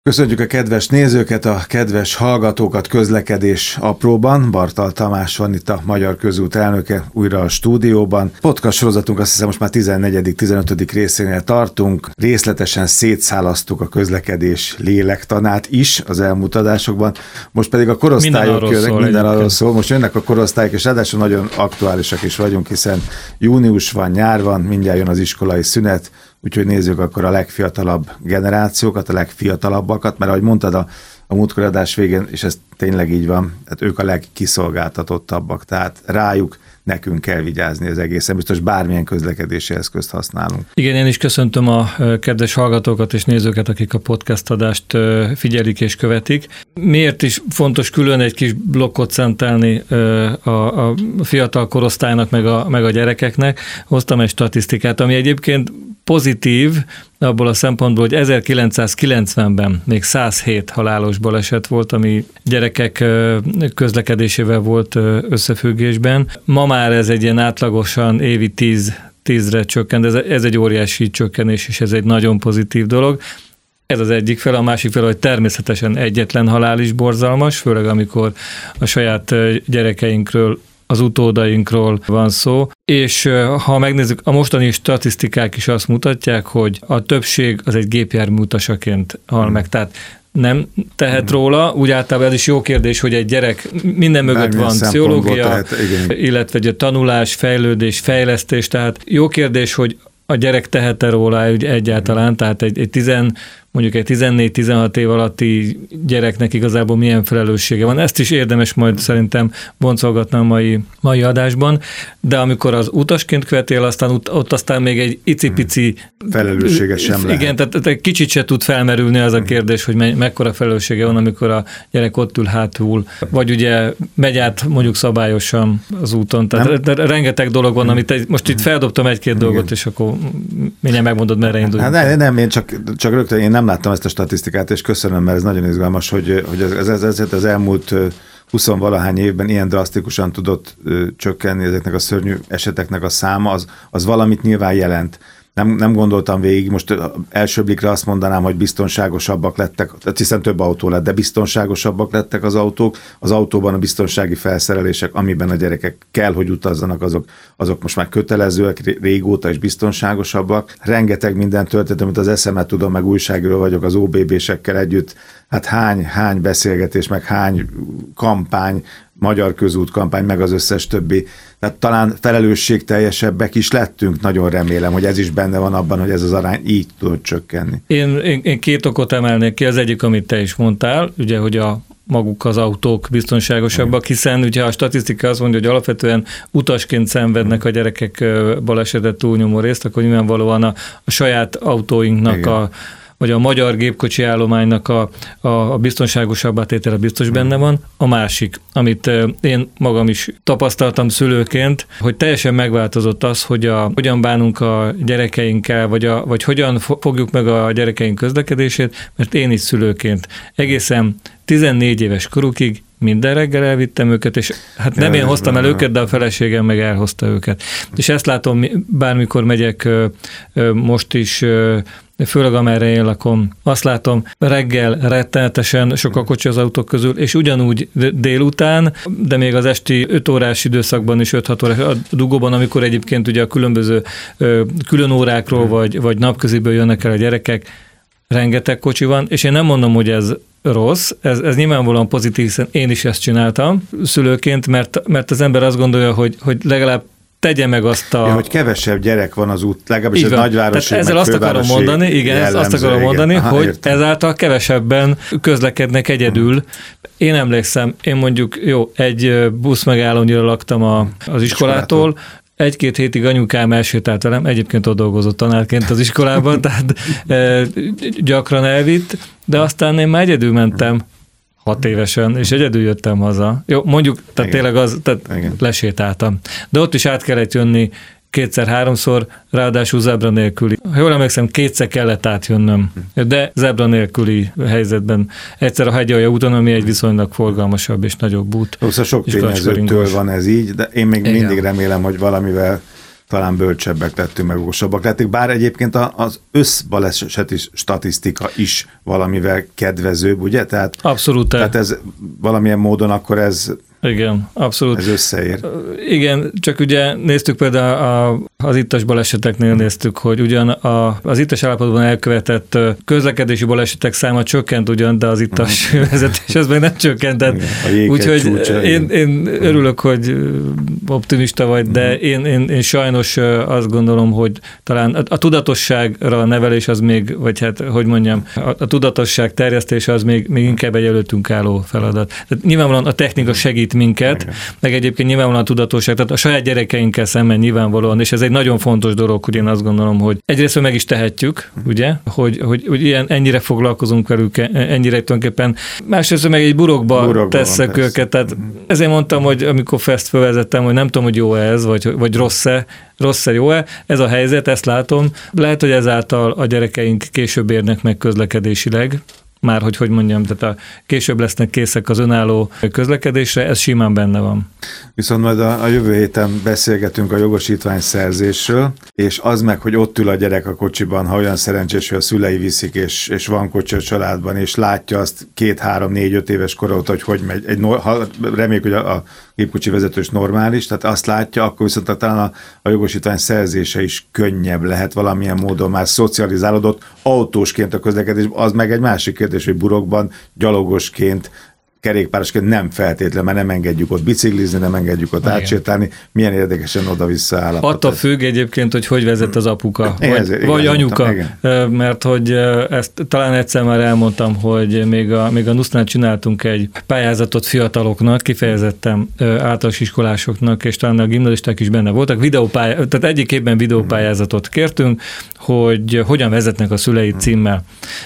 Köszönjük a kedves nézőket, a kedves hallgatókat közlekedés apróban. Bartal Tamás van itt, a Magyar Közút elnöke, újra a stúdióban. Podcast sorozatunk azt hiszem most már 14.-15. részénél tartunk. Részletesen szétszálasztuk a közlekedés lélektanát is az elmúlt adásokban. Most pedig a korosztályok jönnek, minden arról szól. Most jönnek a korosztályok, és ráadásul nagyon aktuálisak is vagyunk, hiszen június van, nyár van, mindjárt jön az iskolai szünet. Úgyhogy nézzük akkor a legfiatalabb generációkat, a legfiatalabbakat, mert ahogy mondtad a múltkor adás végén, és ez tényleg így van, tehát ők a legkiszolgáltatottabbak, tehát rájuk nekünk kell vigyázni az egészen, biztos bármilyen közlekedési eszközt használunk. Igen, én is köszöntöm a kedves hallgatókat és nézőket, akik a podcast adást figyelik és követik. Miért is fontos külön egy kis blokkot szentelni a fiatal korosztálynak meg a gyerekeknek? Hoztam egy statisztikát, ami egyébként pozitív abból a szempontból, hogy 1990-ben még 107 halálos baleset volt, ami gyerekek közlekedésével volt összefüggésben. Ma már ez egy ilyen átlagosan évi 10-re csökkent, ez egy óriási csökkenés, és ez egy nagyon pozitív dolog. Ez az egyik fel, a másik fel, hogy természetesen egyetlen halál is borzalmas, főleg amikor a saját gyerekeinkről, az utódainkról van szó, és ha megnézzük, a mostani statisztikák is azt mutatják, hogy a többség az egy gépjármű utasaként hal meg, tehát nem tehet róla, úgy általában ez is jó kérdés, hogy egy gyerek minden mögött van pszichológia, illetve egy tanulás, fejlődés, fejlesztés, tehát jó kérdés, hogy a gyerek tehet-e róla egyáltalán, tehát mondjuk egy 14-16 év alatti gyereknek igazából milyen felelőssége van. Ezt is érdemes majd szerintem boncolgatni a mai adásban, de amikor az utasként követél, ott aztán még egy icipici felelőssége sem lehet. Igen, tehát kicsit se tud felmerülni az a kérdés, hogy mekkora felelőssége van, amikor a gyerek ott ül hátul, vagy ugye megy át mondjuk szabályosan az úton. Tehát de rengeteg dolog van, amit most itt feldobtam egy-két dolgot, és akkor mindjárt megmondod, merre induljunk. Hát nem, én csak rögtön én nem láttam ezt a statisztikát, és köszönöm, mert ez nagyon izgalmas, hogy az elmúlt 20-valahány évben ilyen drasztikusan tudott csökkenni ezeknek a szörnyű eseteknek a száma, az valamit nyilván jelent. Nem gondoltam végig, most első blikre azt mondanám, hogy biztonságosabbak lettek, hiszen több autó lett, de biztonságosabbak lettek az autók, az autóban a biztonsági felszerelések, amiben a gyerekek kell, hogy utazzanak, azok most már kötelezőek, régóta is biztonságosabbak. Rengeteg minden történt, amit az eszemet tudom, meg újságíró vagyok az OBB-sekkel együtt, hát hány beszélgetés, meg hány kampány, Magyar Közút kampány, meg az összes többi. Tehát talán felelősségteljesebbek is lettünk, nagyon remélem, hogy ez is benne van abban, hogy ez az arány így tud csökkenni. Én két okot emelnék ki, az egyik, amit te is mondtál, ugye, hogy maguk az autók biztonságosabbak, hiszen ugye a statisztika azt mondja, hogy alapvetően utasként szenvednek a gyerekek balesetet túlnyomó részt, akkor nyilvánvalóan a saját autóinknak vagy a magyar gépkocsi állománynak a biztonságosabb átétele biztos benne van. A másik, amit én magam is tapasztaltam szülőként, hogy teljesen megváltozott az, hogy hogyan bánunk a gyerekeinkkel, vagy hogyan fogjuk meg a gyerekeink közlekedését, mert én is szülőként egészen 14 éves korukig minden reggel elvittem őket, és hát nem én hoztam el őket, de a feleségem meg elhozta őket. És ezt látom, bármikor megyek most is, főleg amerre én lakom, azt látom, reggel rettenetesen sok a kocsi az autók közül, és ugyanúgy délután, de még az esti 5 órás időszakban is, 5-6 órás a dugóban, amikor egyébként ugye a különböző külön órákról vagy napköziből jönnek el a gyerekek, rengeteg kocsi van, és én nem mondom, hogy ez rossz, ez nyilvánvalóan pozitív, hiszen én is ezt csináltam szülőként, mert az ember azt gondolja, hogy legalább tegye meg azt hogy kevesebb gyerek van az út, legalábbis ez nagyvárosi, tehát ezzel azt akarom mondani, hogy ezáltal kevesebben közlekednek egyedül. Én emlékszem, én mondjuk egy busz megállónyira laktam az iskolától, 1-2 hétig anyukám elsétált velem, egyébként ott dolgozott tanárként az iskolában, tehát gyakran elvitt, de aztán én már egyedül mentem 6 évesen, és egyedül jöttem haza. Jó, mondjuk, tehát tényleg lesétáltam. De ott is át kellett jönni 2-3-szor, ráadásul zebra nélküli. Ha jól emlékszem, 2-szer kellett átjönnöm, de zebra nélküli helyzetben. Egyszer a Hegyalja úton, ami egy viszonylag forgalmasabb és nagyobb út. Szóval sok tényezőtől van ez így, de én még mindig remélem, hogy valamivel talán bölcsebbek lettünk, meg okosabbak lettünk, bár egyébként az összbaleseti statisztika is valamivel kedvezőbb, ugye? Abszolút. Tehát ez valamilyen módon akkor ez... Igen, abszolút. Ez összeér. Igen, csak ugye néztük például az ittas baleseteknél néztük, hogy ugyan az ittas állapotban elkövetett közlekedési balesetek száma csökkent ugyan, de az ittas vezetés az meg nem csökkentett. Úgyhogy én örülök, hogy optimista vagy, de én sajnos azt gondolom, hogy talán a tudatosságra a nevelés az még, vagy hát, hogy mondjam, a tudatosság terjesztése az még inkább egy előttünk álló feladat. Tehát nyilvánvalóan a technika segít minket, meg egyébként nyilvánvalóan a tudatosság, tehát a saját gyerekeinkkel szemben nyilvánvalóan, és ez egy nagyon fontos dolog, hogy én azt gondolom, hogy egyrészt meg is tehetjük, ugye, hogy ennyire foglalkozunk velük, ennyire tulajdonképpen, másrészt meg egy burokba tesszek őket, tehát ezért mondtam, hogy amikor ezt felvezettem, hogy nem tudom, hogy jó ez, vagy rossz-e, jó-e, ez a helyzet, ezt látom, lehet, hogy ezáltal a gyerekeink később érnek meg közlekedésileg, már hogy mondjam, tehát később lesznek készek az önálló közlekedésre, ez simán benne van. Viszont majd a jövő héten beszélgetünk a jogosítvány szerzésről, és az meg, hogy ott ül a gyerek a kocsiban, ha olyan szerencsés, hogy a szülei viszik, és van kocsi a családban, és látja azt 2, 3, 4, 5 éves kor óta, hogy megy. Reméljük, hogy a gépkocsi vezetős normális, tehát azt látja, akkor viszont talán a jogosítvány szerzése is könnyebb lehet valamilyen módon, már szocializálódott autósként a közlekedés, az meg egy másik kérdés, hogy burokban, gyalogosként, kerékpárosként nem feltétlen, mert nem engedjük ott biciklizni, nem engedjük ott átsétálni, milyen érdekesen oda-vissza állapot. Attól függ egyébként, hogy vezet az apuka, vagy anyuka, mert hogy ezt talán egyszer már elmondtam, hogy még a NUSZ-nál csináltunk egy pályázatot fiataloknak, kifejezetten általános iskolásoknak, és talán a gimnazisták is benne voltak, tehát egyik évben videópályázatot kértünk, hogy hogyan vezetnek a szülei címmel.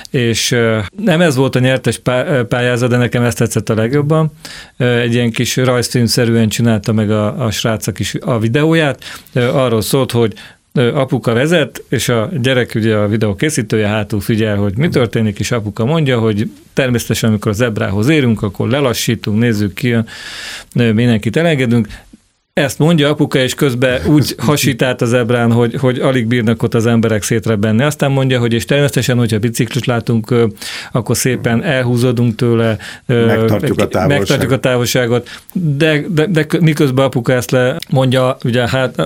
És nem ez volt a nyertes pályázat, de nekem ezt tetszett a legjobban. Egy ilyen kis rajzfilmszerűen csinálta meg a srácok is a videóját. Arról szólt, hogy apuka vezet, és a gyerek ugye a videó készítője hátul figyel, hogy mi történik, és apuka mondja, hogy természetesen amikor a zebrához érünk, akkor lelassítunk, nézzük ki, mindenkit elengedünk. Ezt mondja apuka, és közben úgy hasít át a zebrán, hogy alig bírnak ott az emberek szétrebbenni. Aztán mondja, hogy és természetesen, hogyha biciklit látunk, akkor szépen elhúzódunk tőle, megtartjuk a távolságot, de miközben apuka ezt mondja, ugye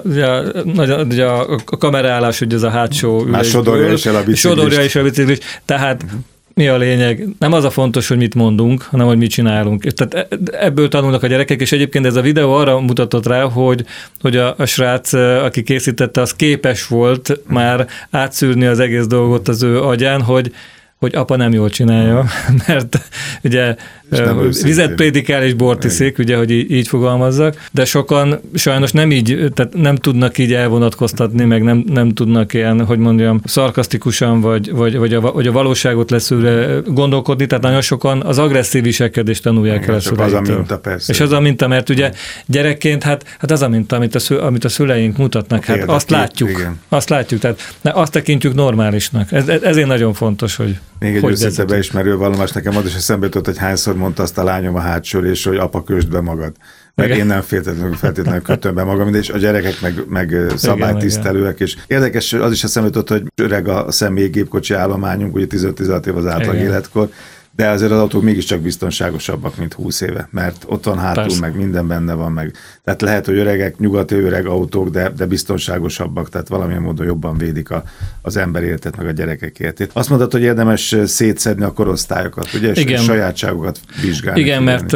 a kameraállás, ugye ez a hátsó ülésből, sodorja is a biciklis, tehát mi a lényeg? Nem az a fontos, hogy mit mondunk, hanem hogy mit csinálunk. Tehát ebből tanulnak a gyerekek, és egyébként ez a videó arra mutatott rá, hogy a srác, aki készítette, az képes volt már átszűrni az egész dolgot az ő agyán, hogy apa nem jól csinálja, mert ugye vizet prédikál és bort iszik, ugye, hogy így fogalmazzak, de sokan sajnos nem így, tehát nem tudnak így elvonatkoztatni, meg nem tudnak ilyen, hogy mondjam, szarkasztikusan, vagy a valóságot leszűrve gondolkodni, tehát nagyon sokan az agresszív viselkedést tanulják el a szüleitől. Az a minta, persze. És az a minta, mert ugye gyerekként, hát az a minta, amit a szüleink mutatnak, hát azt látjuk, tehát azt tekintjük normálisnak. Ezért nagyon fontos, hogy még egy őszinte beismerő vallomás nekem az is eszembe jutott, hogy hányszor mondta azt a lányom a hátsó ülésről, hogy apa, kösd be magad. Mert igen. Én nem feltétlenül kötöm be magam, és a gyerekek meg szabálytisztelőek, és érdekes, az is eszembe jutott, hogy öreg a személygépkocsi állományunk, ugye 15-16 év az átlag életkor, de azért az autók mégiscsak biztonságosabbak, mint 20 éve, mert ott van hátul, persze. Meg minden benne van, meg. Tehát lehet, hogy öregek, nyugati öreg autók, de biztonságosabbak, tehát valamilyen módon jobban védik az ember életet, meg a gyerekek életét. Azt mondtad, hogy érdemes szétszedni a korosztályokat, ugye, és sajátságokat vizsgálni. Igen, mert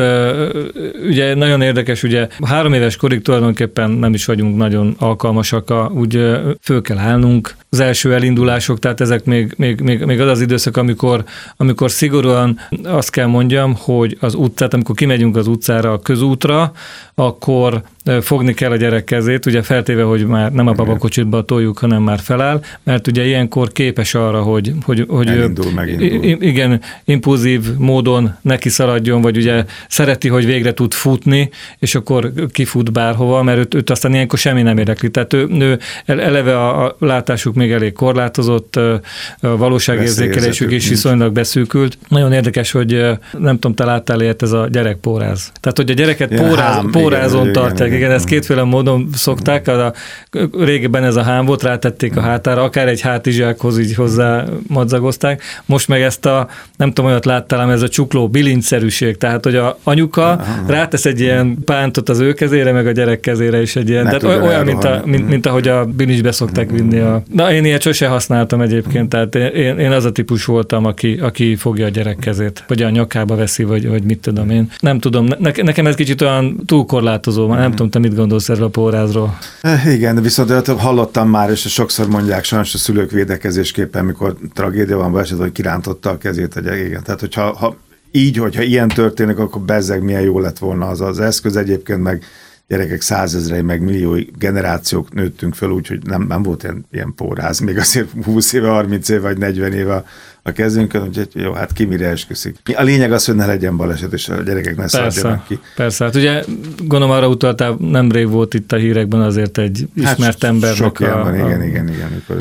ugye nagyon érdekes, ugye 3 éves korig tulajdonképpen nem is vagyunk nagyon alkalmasak, úgy föl kell állnunk, az első elindulások, tehát ezek még az időszak, amikor szigorúan azt kell mondjam, hogy az utcát, amikor kimegyünk az utcára, a közútra, akkor fogni kell a gyerek kezét, ugye feltéve, hogy már nem a papakocsitba toljuk, hanem már feláll, mert ugye ilyenkor képes arra, hogy megindul. Igen, impulzív módon neki szaladjon, vagy ugye szereti, hogy végre tud futni, és akkor kifut bárhova, mert őt aztán ilyenkor semmi nem érdekli. Tehát ő eleve a látásuk még elég korlátozott, a valóságérzékelésük is viszonylag beszűkült. Nagyon érdekes, hogy nem tudom, te láttál ilyet, ez a gyerekpóráz. Tehát, hogy a gyereket pórázon tartják. Igen, ezt kétféle módon szokták. Régebben ez a hám volt, rátették a hátára, akár egy hátizsákhoz így hozzá madzagozták. Most meg ezt nem tudom, olyat láttál, ez a csukló bilincszerűség. Tehát, hogy a anyuka rátesz egy ilyen pántot az ő kezére, meg a gyerek kezére is egy ilyen. Tehát olyan, mint ahogy a bilincsbe szokták vinni. Na, én ilyet sose használtam egyébként, tehát én az a típus voltam, aki fogja a gyerek kezét, vagy a nyakába veszi, vagy mit tudom én. Nem tudom, nekem ez kicsit olyan túl korlátozó, nem tudom, te mit gondolsz erről a pórázról. Igen, viszont hallottam már, és sokszor mondják sajnos a szülők védekezésképpen, mikor tragédia van be eset, hogy kirántotta a kezét a gyerek. Igen. Tehát, hogyha ilyen történik, akkor bezzeg milyen jó lett volna az eszköz. Egyébként meg gyerekek 100 000, meg millió generációk nőttünk föl, úgyhogy nem volt ilyen póráz, még azért 20 éve, 30 éve, vagy 40 éve a kezünkön, úgyhogy jó, hát ki mire esküszik. A lényeg az, hogy ne legyen baleset, és a gyerekek ne szálljanak ki. Persze, hát ugye gondolom arra utaltál, nemrég volt itt a hírekben azért egy ismert embernek. Sok ilyen van, igen.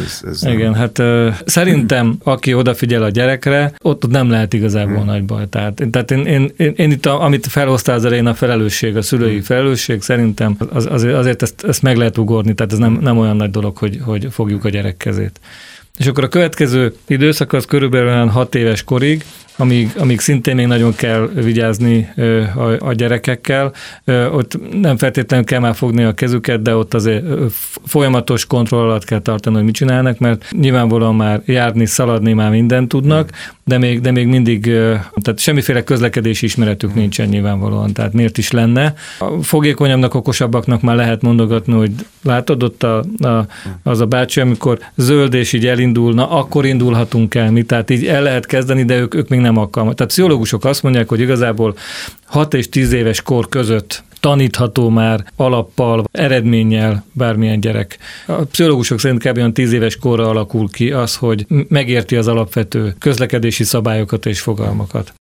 Igen, hát szerintem, aki odafigyel a gyerekre, ott nem lehet igazából nagy baj. Tehát én itt, amit felhoztál az elején, a felelősség, a szülői felelősség, szerintem azért ezt meg lehet ugorni, tehát ez nem olyan nagy dolog, hogy fogjuk a gyerek kezét. És akkor a következő időszak az körülbelül olyan 6 éves korig, amíg szintén még nagyon kell vigyázni a gyerekekkel. Ott nem feltétlenül kell már fogni a kezüket, de ott azért folyamatos kontroll alatt kell tartani, hogy mit csinálnak, mert nyilvánvalóan már járni, szaladni már mindent tudnak, de még mindig, tehát semmiféle közlekedési ismeretük nincsen nyilvánvalóan, tehát miért is lenne. A fogékonyabbnak, okosabbaknak már lehet mondogatni, hogy látod ott az a bácsi, amikor zöld és így elindulna, akkor indulhatunk el mi, tehát így el lehet kezdeni, de ők még nem alkalmas. Tehát pszichológusok azt mondják, hogy igazából 6 és 10 éves kor között tanítható már alappal, eredménnyel bármilyen gyerek. A pszichológusok szerint kb. Olyan 10 éves korra alakul ki az, hogy megérti az alapvető közlekedési szabályokat és fogalmakat.